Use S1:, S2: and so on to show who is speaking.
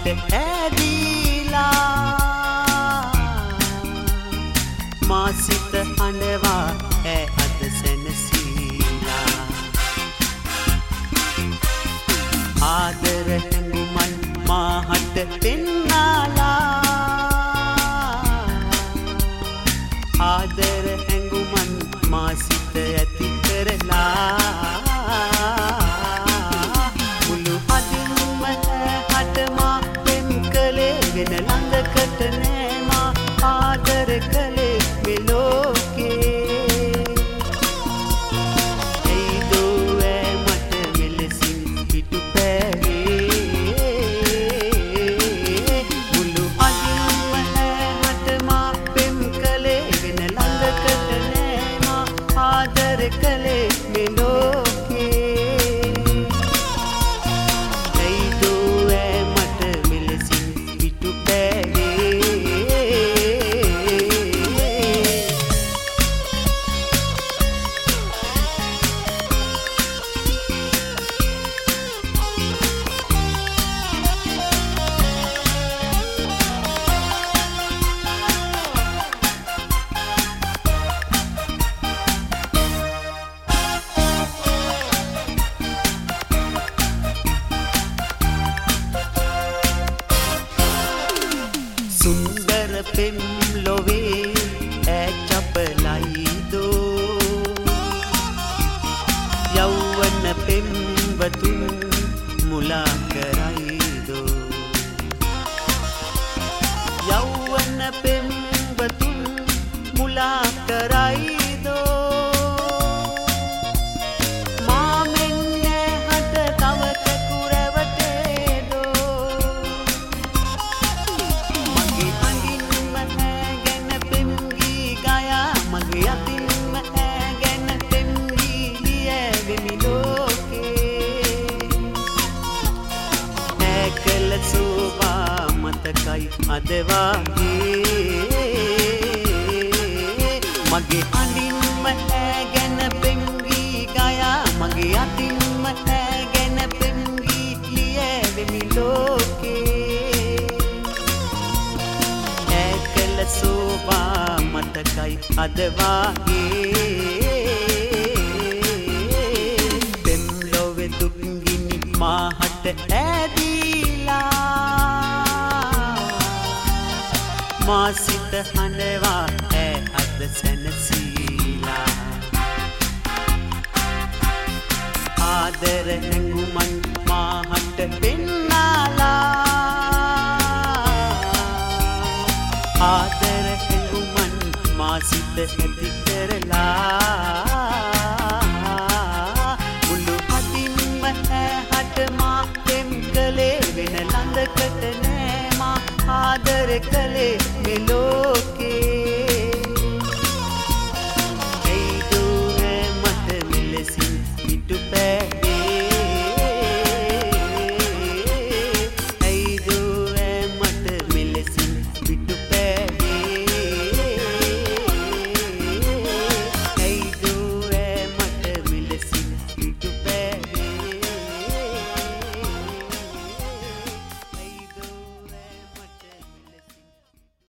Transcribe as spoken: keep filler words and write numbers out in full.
S1: ඇදීලා මා සිත හඬවා ඈ අද සැනසීලා ආදර හැඟුමන් මාහට පෙන්නාලා ආදර හැඟුමන් මා සිත ඇති කරලා මුළු හදින්ම ඇහැට මා පෙම් කළේ වෙන ළඟකට නෑ මා ආදර කළේ මේ ලෝකේ ඇයිදෝ ඈ මට මෙලෙසින් පිටු පෑවේ මුළු හදින්ම ඇහැට මා පෙම් කළේ වෙන ළඟකට නෑ මා ආදර කළේ මේ ලෝකේ ඇයිදෝ ඈ මට මෙලෙසින් පිටු පෑවේ සුන්දර පෙම් ලොවේ ඈ චපලයිදෝ යෞවන පෙම්වතුන් මුලා කරයිදෝ යෞවන පෙම්වතුන් මුලා කරයිදෝ මා මෙන්න හට තව කැකු රැවටේදෝ මගේ හඬින්ම ඈගෙන පෙම් ගී ගයා මගේ අතින්ම ඈගෙන පෙම් ගී ලියැවෙමි ලෝකේ ඈ කළ සෝවා මතකයි අද වාගේ මගේ හඬින්ම ඈගෙන පෙම් ගී ගයා මගේ අතින්ම ඈගෙන පෙම් ගී ලියැවෙමි ලෝකේ ඈ කළ සෝවා මතකයි අද වාගේ පෙම් ලොවේ දුක් ගිනි මාහට ඇදීලා මා සිත හඬවා ඈ අද සැනසීලා ආදර හැඟුමන් මාහට පෙන්නාලා ආදර හැඟුමන් මා සිත ඇති කරලා මුළු හදින්ම ඇහැට මා පෙම් කළේ වෙන ළඟකට නෑ මා ආදර කළේ මෙලෝ